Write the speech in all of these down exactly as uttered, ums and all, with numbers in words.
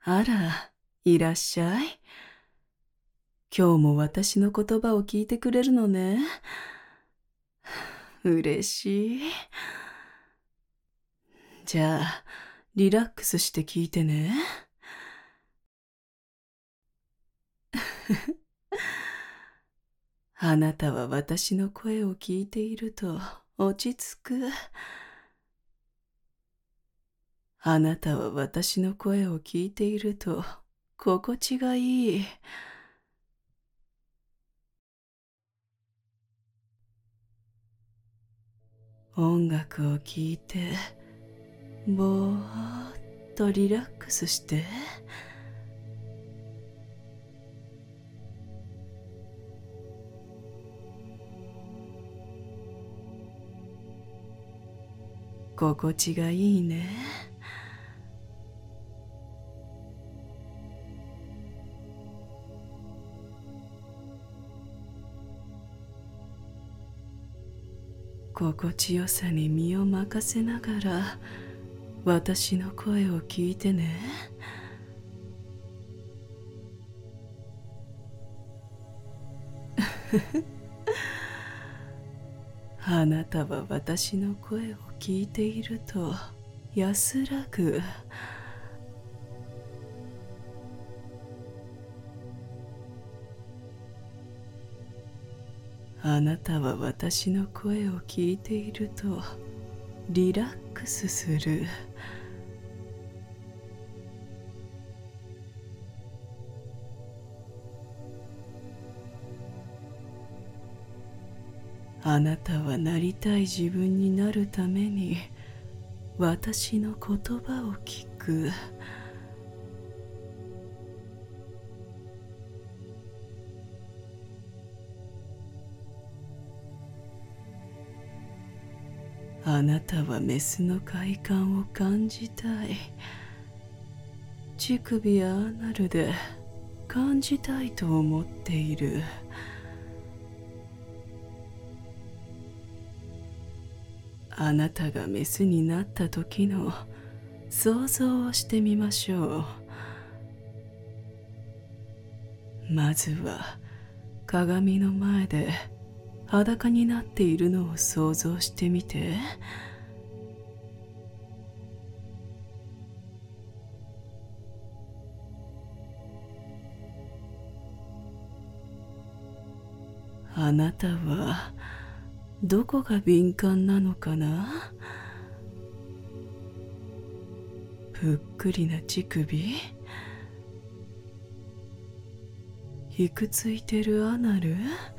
あら、いらっしゃい。今日も私の言葉を聞いてくれるのね。嬉しい。じゃあ、リラックスして聞いてね。あなたは私の声を聞いていると落ち着く。あなたは私の声を聞いていると心地がいい。音楽を聴いて、ぼーっとリラックスして。心地がいいね。心地よさに身を任せながら私の声を聞いてね。あなたは私の声を聞いていると安らぐ。あなたは私の声を聞いているとリラックスする。あなたはなりたい自分になるために私の言葉を聞く。あなたはメスの快感を感じたい。乳首やアナルで感じたいと思っている。あなたがメスになった時の想像をしてみましょう。まずは鏡の前で裸になっているのを想像してみて。あなたはどこが敏感なのかな？ぷっくりな乳首、ひくついてるアナル、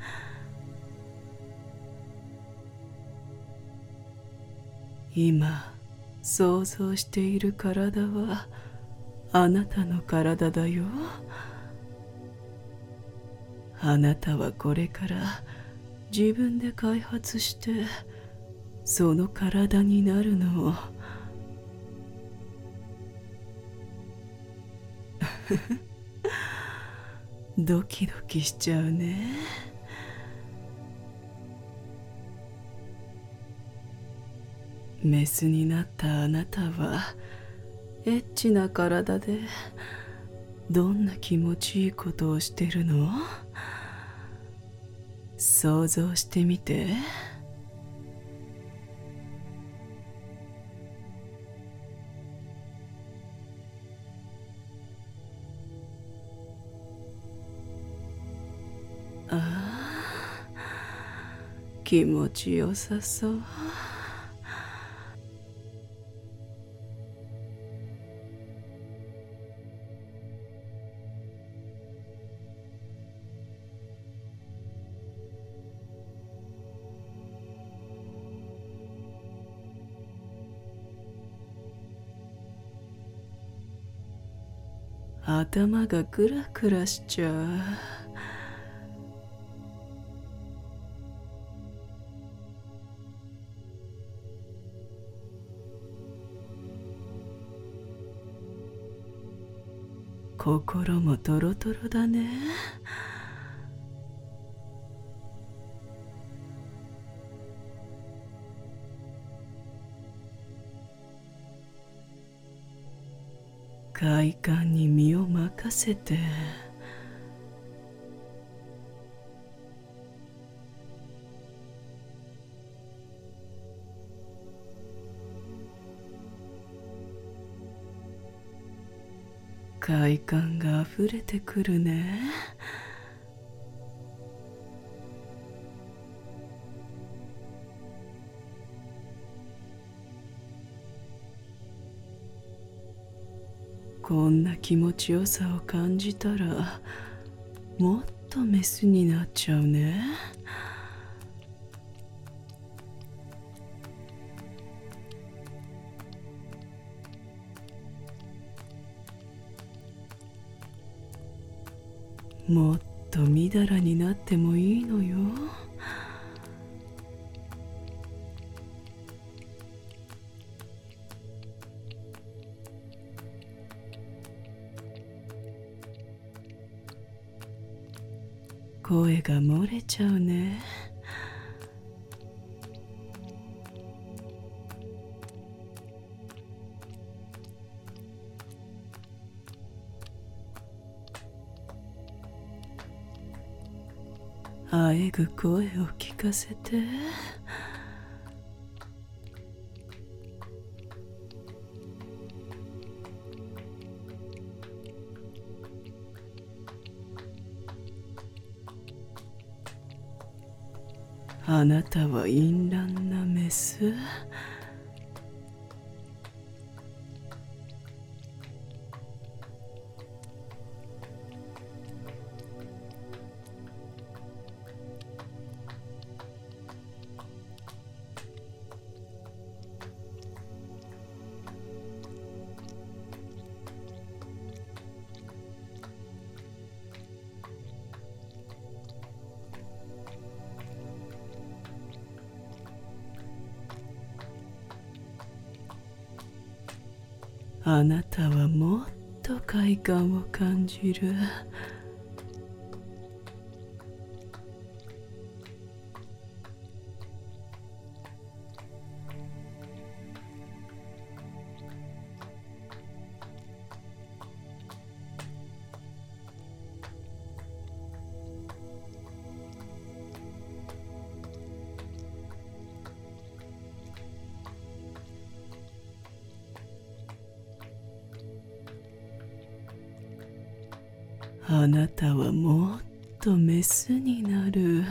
今想像している体はあなたの体だよ。あなたはこれから自分で開発してその体になるの。ドキドキしちゃうね。メスになったあなたはエッチな体でどんな気持ちいいことをしてるの？想像してみて。ああ、気持ちよさそう。頭がクラクラしちゃう。心もトロトロだね。 快感に身を任せて、快感があふれてくるね。こんな気持ちよさを感じたらもっとメスになっちゃうね。もっとみだらになってもいいのよ。声が漏れちゃうね。あえぐ声を聞かせて。あなたは淫乱なメス。あなたはもっと快感を感じる。あなたはもっとメスになる。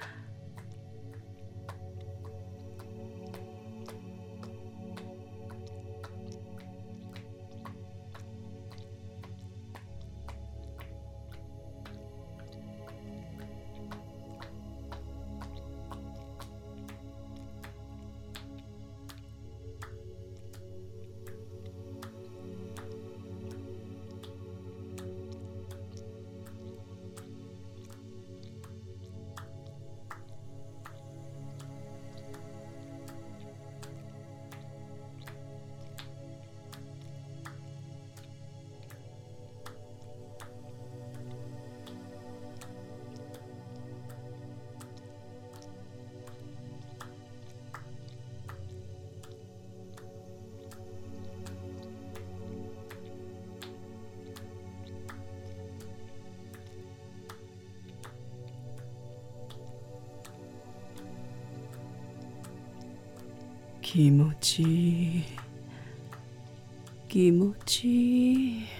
気持ちいい、気持ちいい。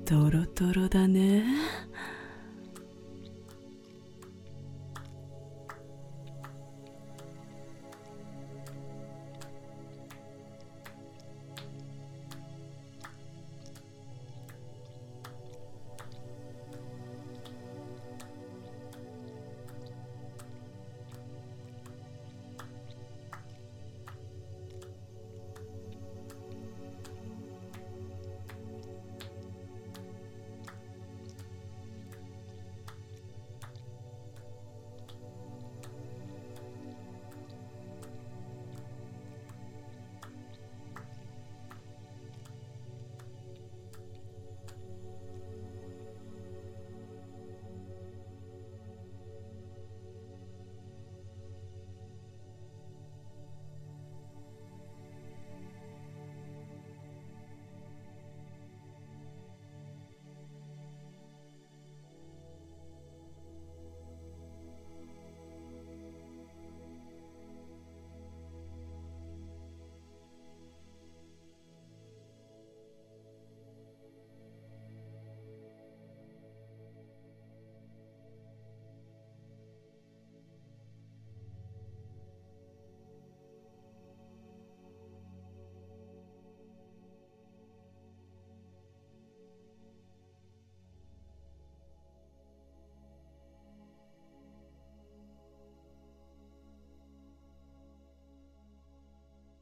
トロトロだね。